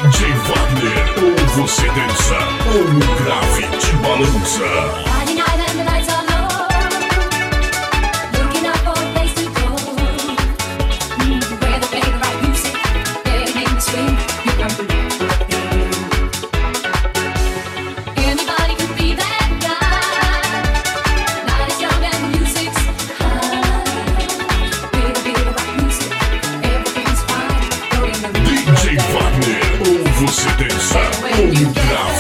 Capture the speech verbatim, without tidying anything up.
J Wagner, ou você dança, ou o grave te balança. Friday night and the lights are low, looking out for a place to go. Mm, where they play the right music, they make me swing. You come through. Anybody can be that guy. Night is young and the music's high. Play the beat, the right music, everything's fine. Go in the room. D J Wagner, ou você dança, ou o grave